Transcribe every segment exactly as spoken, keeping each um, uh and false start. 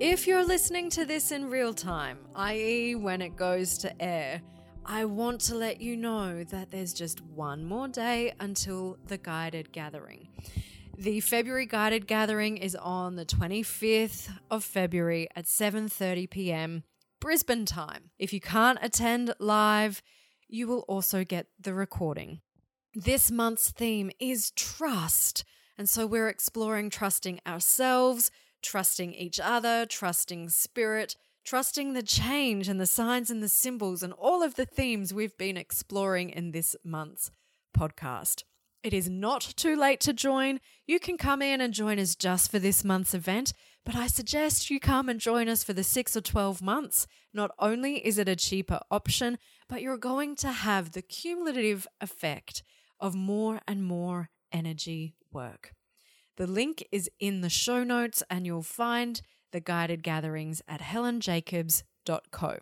If you're listening to this in real time, that is when it goes to air, I want to let you know that there's just one more day until the guided gathering. The February guided gathering is on the twenty-fifth of February at seven thirty p.m. Brisbane time. If you can't attend live, you will also get the recording. This month's theme is trust, and so we're exploring trusting ourselves, trusting each other, trusting spirit, trusting the change and the signs and the symbols and all of the themes we've been exploring in this month's podcast. It is not too late to join. You can come in and join us just for this month's event, but I suggest you come and join us for the six or twelve months. Not only is it a cheaper option, but you're going to have the cumulative effect of more and more energy work. The link is in the show notes, and you'll find the guided gatherings at helen jacobs dot co.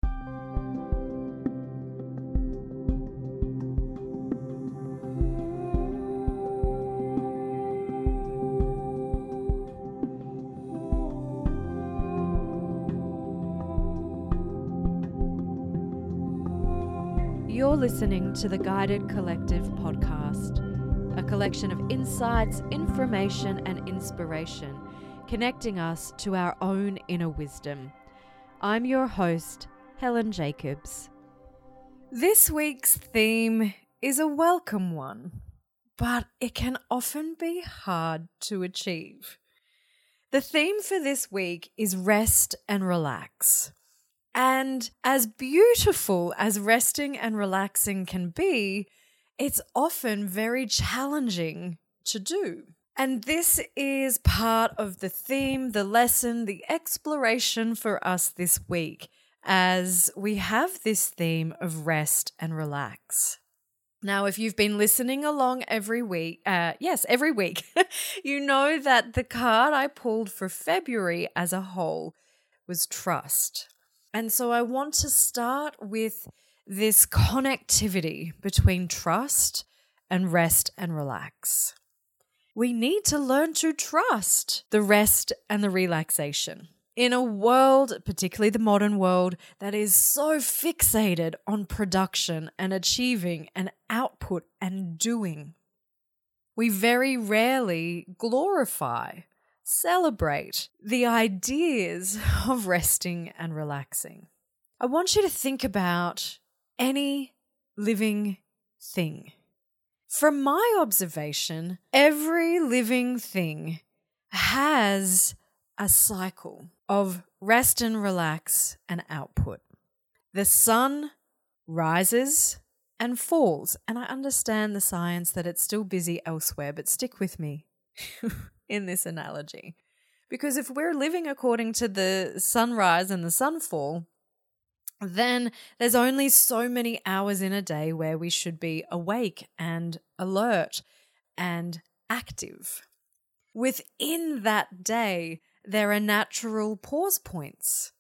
You're listening to the Guided Collective podcast, a collection of insights, information, and inspiration, connecting us to our own inner wisdom. I'm your host, Helen Jacobs. This week's theme is a welcome one, but it can often be hard to achieve. The theme for this week is rest and relax. And as beautiful as resting and relaxing can be, it's often very challenging to do. And this is part of the theme, the lesson, the exploration for us this week, as we have this theme of rest and relax. Now, if you've been listening along every week, uh, yes, every week, you know that the card I pulled for February as a whole was trust. And so I want to start with this connectivity between trust and rest and relax. We need to learn to trust the rest and the relaxation. In a world, particularly the modern world, that is so fixated on production and achieving and output and doing, we very rarely glorify, celebrate the ideas of resting and relaxing. I want you to think about any living thing. From my observation, every living thing has a cycle of rest and relax and output. The sun rises and falls, and I understand the science that it's still busy elsewhere, but stick with me in this analogy. Because if we're living according to the sunrise and the sunfall, then there's only so many hours in a day where we should be awake and alert and active. Within that day, there are natural pause points.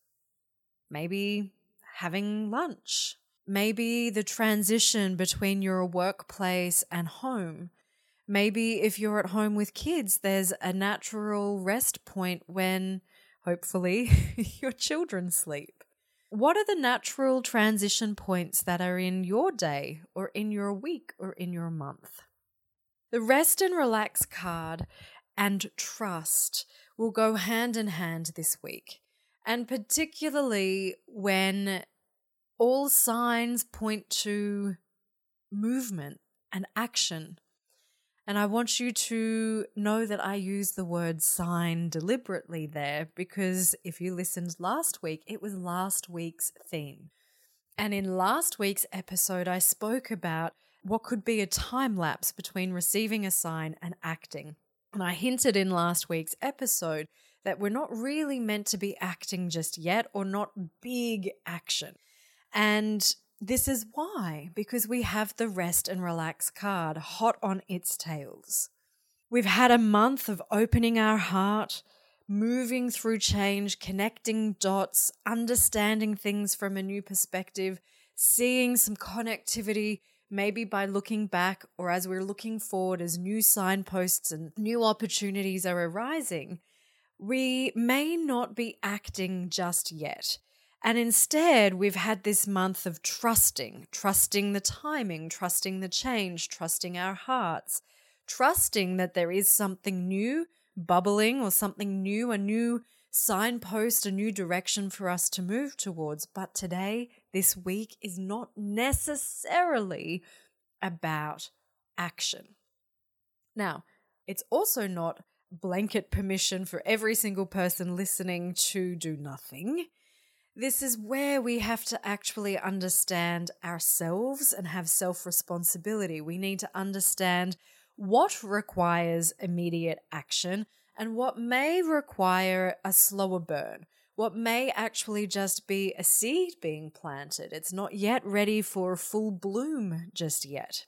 Maybe having lunch. Maybe the transition between your workplace and home. Maybe if you're at home with kids, there's a natural rest point when, hopefully, your children sleep. What are the natural transition points that are in your day or in your week or in your month? The rest and relax card and trust will go hand in hand this week, and particularly when all signs point to movement and action. And I want you to know that I use the word sign deliberately there, because if you listened last week, it was last week's theme. And in last week's episode, I spoke about what could be a time lapse between receiving a sign and acting. And I hinted in last week's episode that we're not really meant to be acting just yet, or not big action. And this is why, because we have the rest and relax card hot on its tails. We've had a month of opening our heart, moving through change, connecting dots, understanding things from a new perspective, seeing some connectivity, maybe by looking back or as we're looking forward as new signposts and new opportunities are arising. we may not be acting just yet. And instead, we've had this month of trusting, trusting the timing, trusting the change, trusting our hearts, trusting that there is something new bubbling or something new, a new signpost, a new direction for us to move towards. But today, this week, is not necessarily about action. Now, it's also not blanket permission for every single person listening to do nothing. This is where we have to actually understand ourselves and have self-responsibility. We need to understand what requires immediate action and what may require a slower burn, what may actually just be a seed being planted. It's not yet ready for full bloom just yet.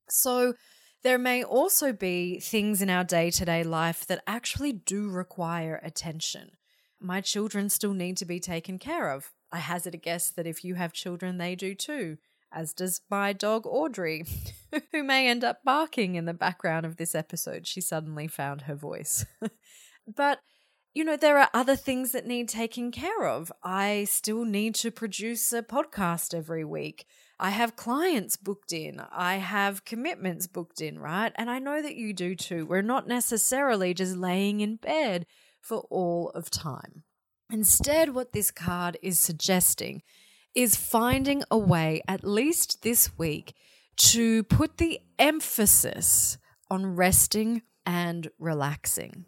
So there may also be things in our day-to-day life that actually do require attention. My children still need to be taken care of. I hazard a guess that if you have children, they do too, as does my dog Audrey, who may end up barking in the background of this episode. She suddenly found her voice. But, you know, there are other things that need taking care of. I still need to produce a podcast every week. I have clients booked in. I have commitments booked in, right? And I know that you do too. We're not necessarily just laying in bed for all of time. Instead, what this card is suggesting is finding a way, at least this week, to put the emphasis on resting and relaxing.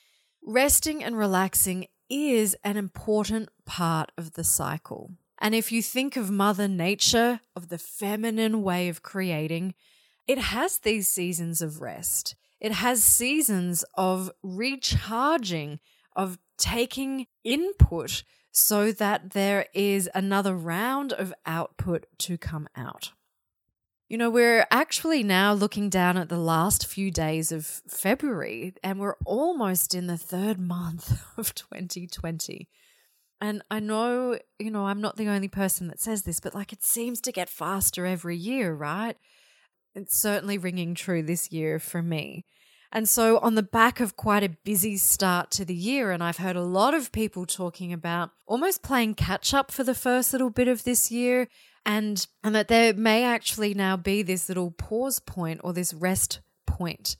Resting and relaxing is an important part of the cycle. And if you think of Mother Nature, of the feminine way of creating, it has these seasons of rest. It has seasons of recharging, of taking input so that there is another round of output to come out. You know, we're actually now looking down at the last few days of February, and we're almost in the third month of twenty twenty. And I know, you know, I'm not the only person that says this, but like it seems to get faster every year, right? It's certainly ringing true this year for me. And so on the back of quite a busy start to the year, and I've heard a lot of people talking about almost playing catch up for the first little bit of this year, and, and that there may actually now be this little pause point or this rest point.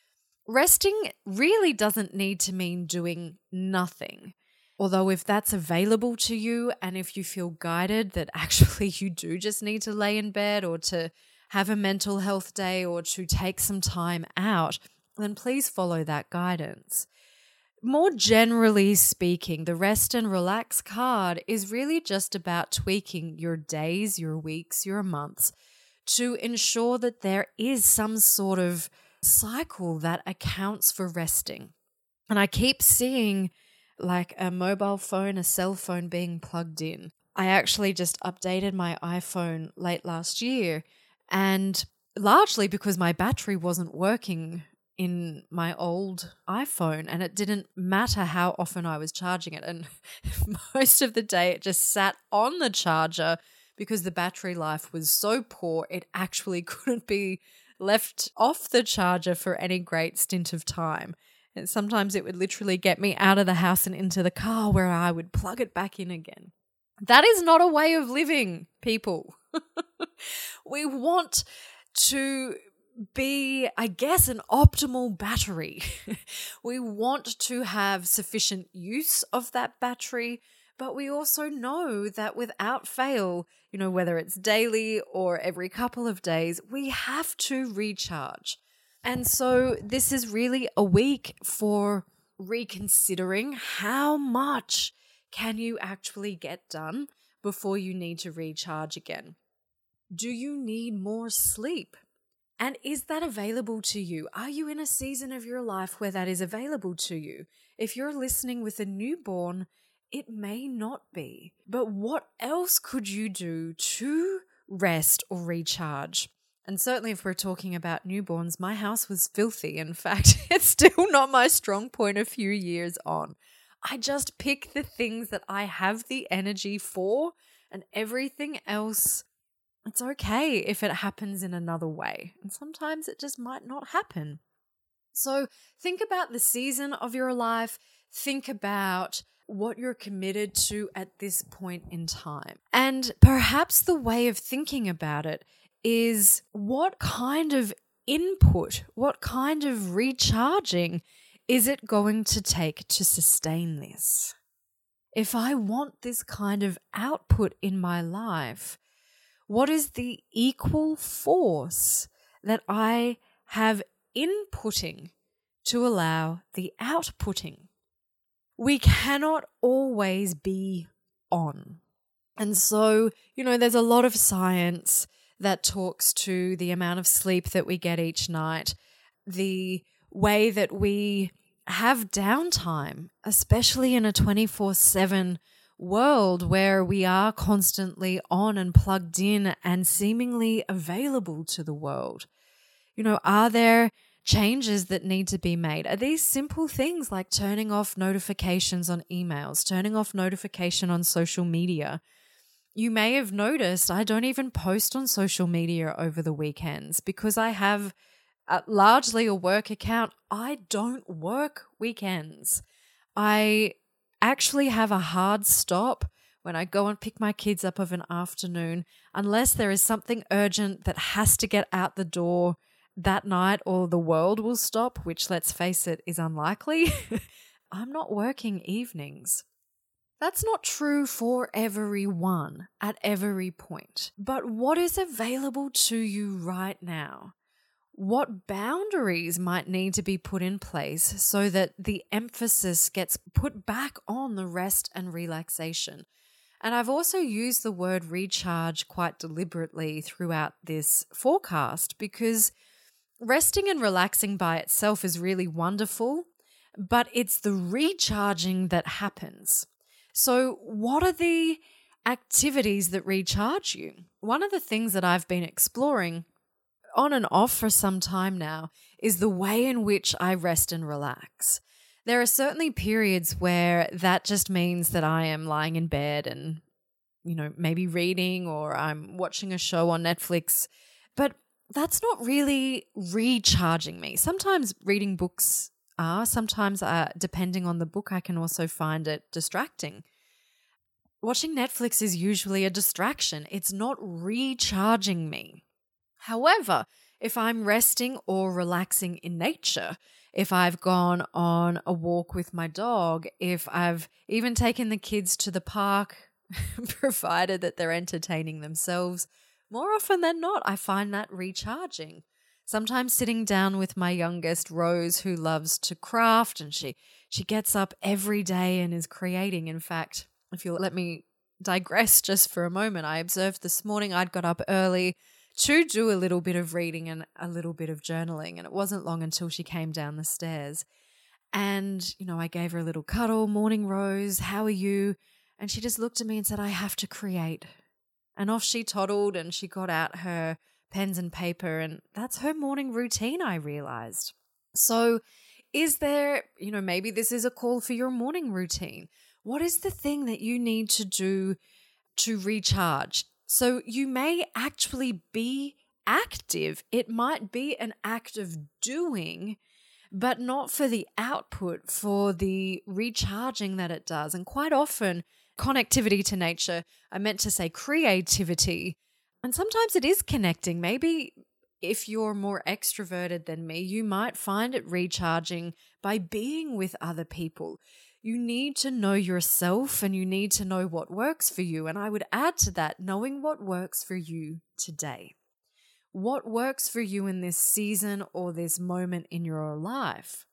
Resting really doesn't need to mean doing nothing. Although if that's available to you and if you feel guided that actually you do just need to lay in bed or to have a mental health day or to take some time out, then please follow that guidance. More generally speaking, the rest and relax card is really just about tweaking your days, your weeks, your months to ensure that there is some sort of cycle that accounts for resting. And I keep seeing like a mobile phone, a cell phone being plugged in. I actually just updated my iPhone late last year, and largely because my battery wasn't working in my old iPhone, and it didn't matter how often I was charging it. And most of the day it just sat on the charger because the battery life was so poor, it actually couldn't be left off the charger for any great stint of time. And sometimes it would literally get me out of the house and into the car where I would plug it back in again. That is not a way of living, people. We want to be, I guess, an optimal battery. We want to have sufficient use of that battery, but we also know that without fail, you know, whether it's daily or every couple of days, we have to recharge. And so this is really a week for reconsidering how much can you actually get done before you need to recharge again. Do you need more sleep? And is that available to you? Are you in a season of your life where that is available to you? If you're listening with a newborn, it may not be. But what else could you do to rest or recharge? And certainly if we're talking about newborns, my house was filthy. In fact, it's still not my strong point a few years on. I just pick the things that I have the energy for, and everything else, it's okay if it happens in another way. And sometimes it just might not happen. So think about the season of your life. think about what you're committed to at this point in time. And perhaps the way of thinking about it is what kind of input, what kind of recharging is it going to take to sustain this? If I want this kind of output in my life, what is the equal force that I have inputting to allow the outputting? We cannot always be on. And so, you know, there's a lot of science that talks to the amount of sleep that we get each night, the way that we have downtime, especially in a twenty-four seven world where we are constantly on and plugged in and seemingly available to the world. You know, are there changes that need to be made? Are these simple things like turning off notifications on emails, turning off notification on social media? You may have noticed I don't even post on social media over the weekends because I have a, largely a work account. I don't work weekends. I actually have a hard stop when I go and pick my kids up of an afternoon, unless there is something urgent that has to get out the door that night or the world will stop, which, let's face it, is unlikely. I'm not working evenings. That's not true for everyone at every point. But what is available to you right now? What boundaries might need to be put in place so that the emphasis gets put back on the rest and relaxation? And I've also used the word recharge quite deliberately throughout this forecast because resting and relaxing by itself is really wonderful, but it's the recharging that happens. So what are the activities that recharge you? One of the things that I've been exploring on and off for some time now is the way in which I rest and relax. There are certainly periods where that just means that I am lying in bed and, you know, maybe reading or I'm watching a show on Netflix, but that's not really recharging me. Sometimes reading books are, sometimes uh, depending on the book, I can also find it distracting. Watching Netflix is usually a distraction. It's not recharging me. However, if I'm resting or relaxing in nature, if I've gone on a walk with my dog, if I've even taken the kids to the park, provided that they're entertaining themselves, more often than not, I find that recharging. Sometimes sitting down with my youngest, Rose, who loves to craft, and she, she gets up every day and is creating. In fact, if you'll let me digress just for a moment, I observed this morning I'd got up early to do a little bit of reading and a little bit of journaling, and it wasn't long until she came down the stairs. And, you know, I gave her a little cuddle, "Morning, Rose, how are you?" And she just looked at me and said, "I have to create." And off she toddled and she got out her pens and paper, and that's her morning routine, I realized. So is there, you know, maybe this is a call for your morning routine. What is the thing that you need to do to recharge? So you may actually be active. It might be an act of doing, but not for the output, for the recharging that it does. And quite often, connectivity to nature, I meant to say creativity, and sometimes it is connecting. Maybe if you're more extroverted than me, you might find it recharging by being with other people. You need to know yourself and you need to know what works for you. And I would add to that, knowing what works for you today. What works for you in this season or this moment in your life?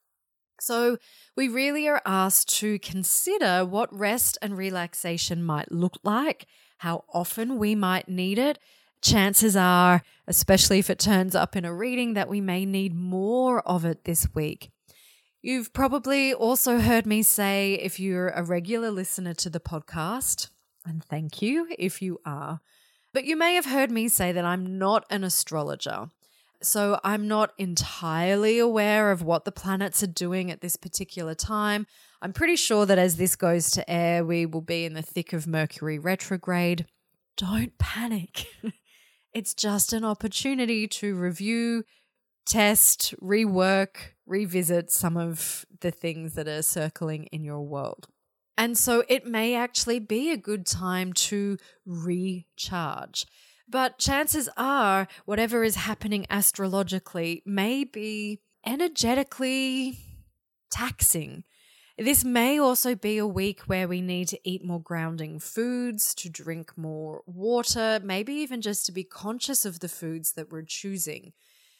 So we really are asked to consider what rest and relaxation might look like, how often we might need it. Chances are, especially if it turns up in a reading, that we may need more of it this week. You've probably also heard me say, if you're a regular listener to the podcast, and thank you if you are, but you may have heard me say that I'm not an astrologer. So I'm not entirely aware of what the planets are doing at this particular time. I'm pretty sure that as this goes to air, we will be in the thick of Mercury retrograde. Don't panic. It's just an opportunity to review, test, rework, revisit some of the things that are circling in your world. And so it may actually be a good time to recharge. But chances are whatever is happening astrologically may be energetically taxing. This may also be a week where we need to eat more grounding foods, to drink more water, maybe even just to be conscious of the foods that we're choosing.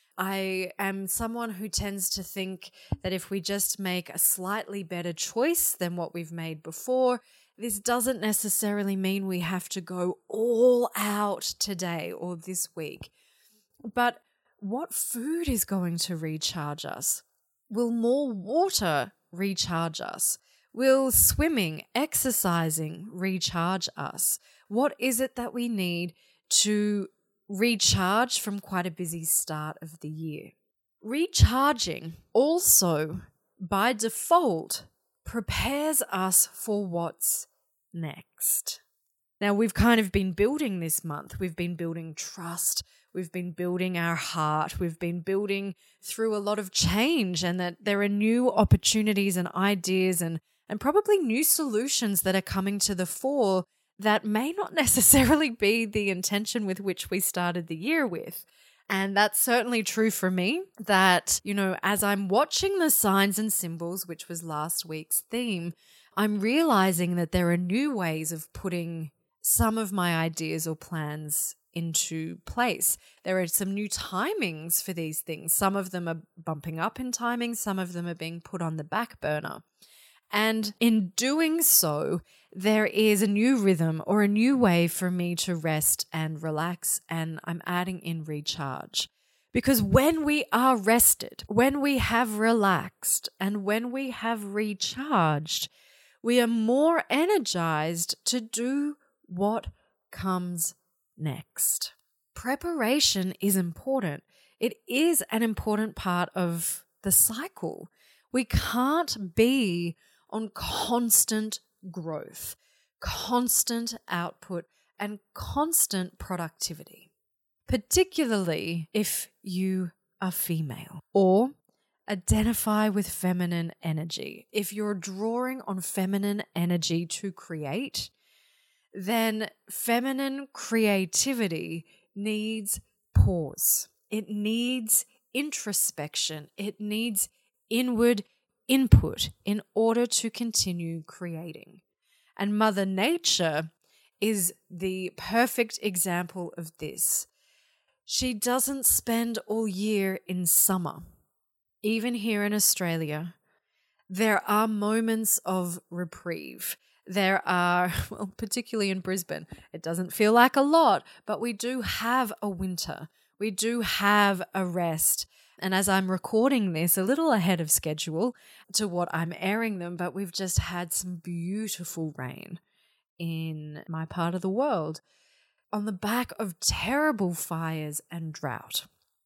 I am someone who tends to think that if we just make a slightly better choice than what we've made before, this doesn't necessarily mean we have to go all out today or this week. But what food is going to recharge us? Will more water recharge us? Will swimming, exercising recharge us? What is it that we need to recharge from quite a busy start of the year? Recharging also, by default, prepares us for what's next. Now, we've kind of been building this month. We've been building trust. We've been building our heart. We've been building through a lot of change, and that there are new opportunities and ideas and, and probably new solutions that are coming to the fore that may not necessarily be the intention with which we started the year with. And that's certainly true for me, that, you know, as I'm watching the signs and symbols, which was last week's theme, I'm realizing that there are new ways of putting some of my ideas or plans into place. There are some new timings for these things. Some of them are bumping up in timing, some of them are being put on the back burner. And in doing so, there is a new rhythm or a new way for me to rest and relax, and I'm adding in recharge. Because when we are rested, when we have relaxed, and when we have recharged, we are more energized to do what comes next. Preparation is important. It is an important part of the cycle. We can't be on constant growth, constant output, and constant productivity, particularly if you are female or identify with feminine energy. If you're drawing on feminine energy to create, then feminine creativity needs pause. It needs introspection. It needs inward input in order to continue creating. And Mother Nature is the perfect example of this. She doesn't spend all year in summer. Even here in Australia, there are moments of reprieve. There are, well, particularly in Brisbane, it doesn't feel like a lot, but we do have a winter. We do have a rest. And as I'm recording this a little ahead of schedule to what I'm airing them, but we've just had some beautiful rain in my part of the world on the back of terrible fires and drought.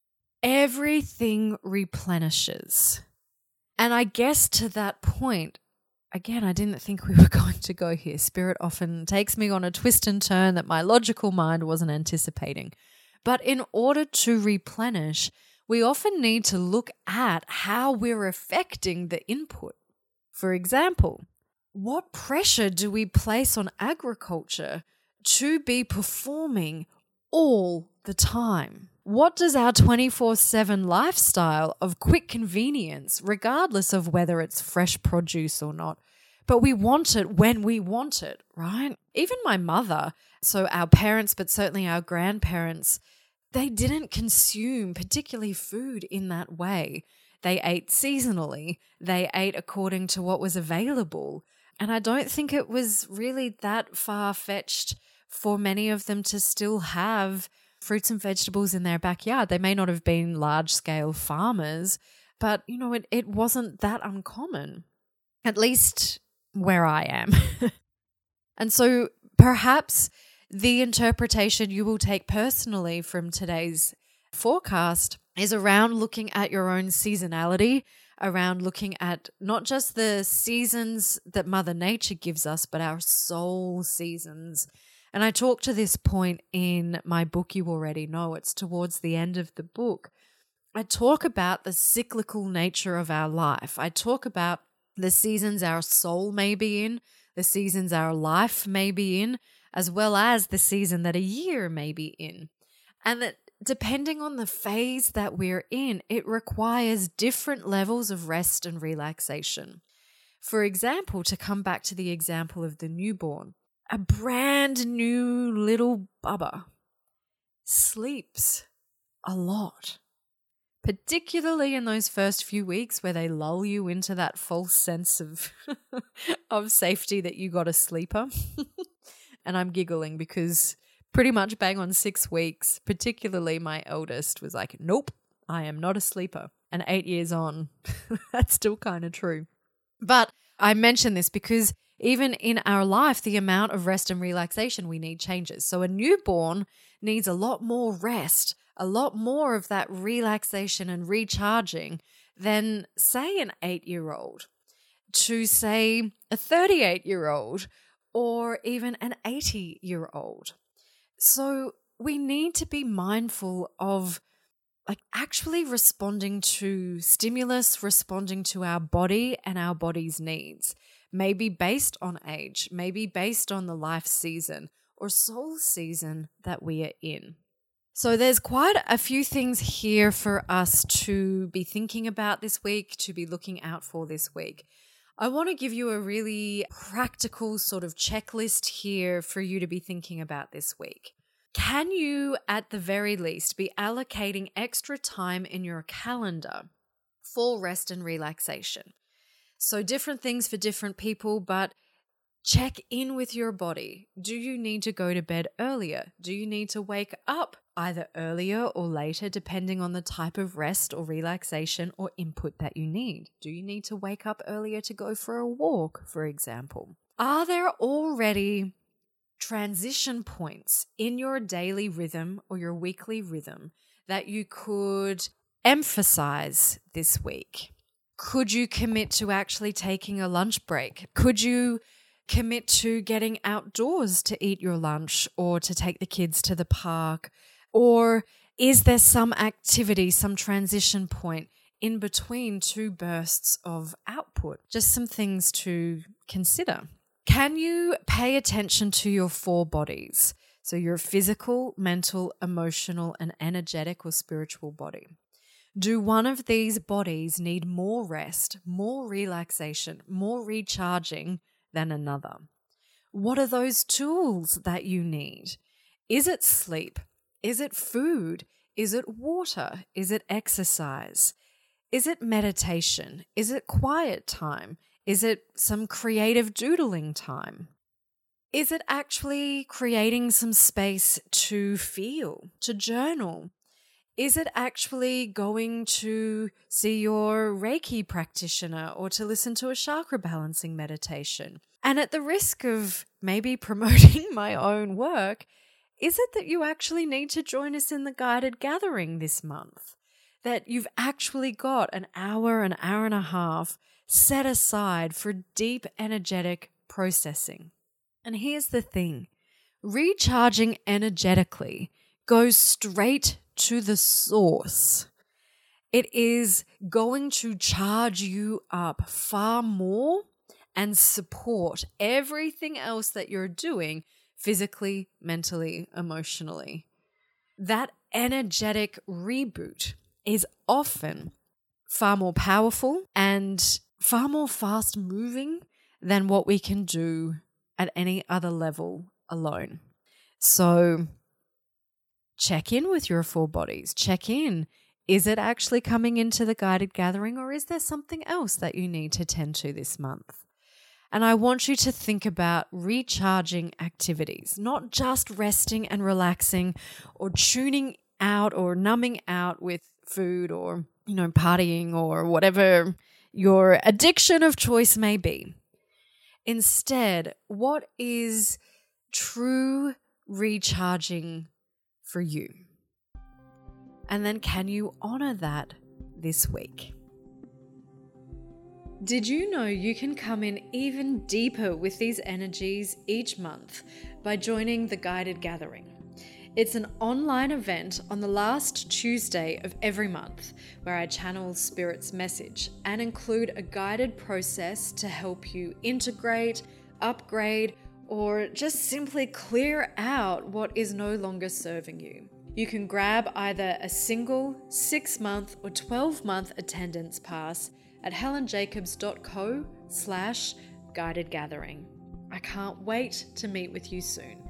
Everything replenishes. And I guess to that point, again, I didn't think we were going to go here. Spirit often takes me on a twist and turn that my logical mind wasn't anticipating. But in order to replenish, we often need to look at how we're affecting the input. For example, what pressure do we place on agriculture to be performing all the time? What does our twenty-four seven lifestyle of quick convenience, regardless of whether it's fresh produce or not, but we want it when we want it, right? Even my mother, so our parents, but certainly our grandparents, they didn't consume particularly food in that way. They ate seasonally. They ate according to what was available. And I don't think it was really that far-fetched for many of them to still have fruits and vegetables in their backyard. They may not have been large-scale farmers, but, you know, it, it wasn't that uncommon, at least where I am. And so perhaps the interpretation you will take personally from today's forecast is around looking at your own seasonality, around looking at not just the seasons that Mother Nature gives us, but our soul seasons. And I talk to this point in my book, you already know. It's towards the end of the book. I talk about the cyclical nature of our life. I talk about the seasons our soul may be in, the seasons our life may be in, as well as the season that a year may be in. And that depending on the phase that we're in, it requires different levels of rest and relaxation. For example, to come back to the example of the newborn, a brand new little bubba sleeps a lot, particularly in those first few weeks where they lull you into that false sense of of safety that you got a sleeper. And I'm giggling because pretty much bang on six weeks, particularly my eldest was like, nope, I am not a sleeper. And eight years on, that's still kind of true. But I mention this because even in our life, the amount of rest and relaxation we need changes. So a newborn needs a lot more rest, a lot more of that relaxation and recharging than, say, an eight-year-old, to, say, a thirty-eight-year-old, or even an eighty-year-old. So we need to be mindful of like actually responding to stimulus, responding to our body and our body's needs, maybe based on age, maybe based on the life season or soul season that we are in. So there's quite a few things here for us to be thinking about this week, to be looking out for this week. I want to give you a really practical sort of checklist here for you to be thinking about this week. Can you, at the very least, be allocating extra time in your calendar for rest and relaxation? So different things for different people, but check in with your body. Do you need to go to bed earlier? Do you need to wake up either earlier or later, depending on the type of rest or relaxation or input that you need? Do you need to wake up earlier to go for a walk, for example? Are there already transition points in your daily rhythm or your weekly rhythm that you could emphasize this week? Could you commit to actually taking a lunch break? Could you commit to getting outdoors to eat your lunch or to take the kids to the park? Or is there some activity, some transition point in between two bursts of output? Just some things to consider. Can you pay attention to your four bodies? So your physical, mental, emotional, and energetic or spiritual body. Do one of these bodies need more rest, more relaxation, more recharging than another? What are those tools that you need? Is it sleep? Is it food? Is it water? Is it exercise? Is it meditation? Is it quiet time? Is it some creative doodling time? Is it actually creating some space to feel, to journal? Is it actually going to see your Reiki practitioner or to listen to a chakra balancing meditation? And at the risk of maybe promoting my own work, is it that you actually need to join us in the guided gathering this month? That you've actually got an hour, an hour and a half set aside for deep energetic processing. And here's the thing, recharging energetically goes straight to the source. It is going to charge you up far more and support everything else that you're doing physically, mentally, emotionally. That energetic reboot is often far more powerful and far more fast moving than what we can do at any other level alone. So check in with your four bodies. Check in. Is it actually coming into the guided gathering, or is there something else that you need to tend to this month? And I want you to think about recharging activities, not just resting and relaxing or tuning out or numbing out with food or, you know, partying or whatever your addiction of choice may be. Instead, what is true recharging for you? And then can you honor that this week? Did you know you can come in even deeper with these energies each month by joining the guided gathering? It's an online event on the last Tuesday of every month where I channel Spirit's message and include a guided process to help you integrate, upgrade, or just simply clear out what is no longer serving you. You can grab either a single, six-month, or twelve-month attendance pass at helenjacobs.co slash guided gathering. I can't wait to meet with you soon.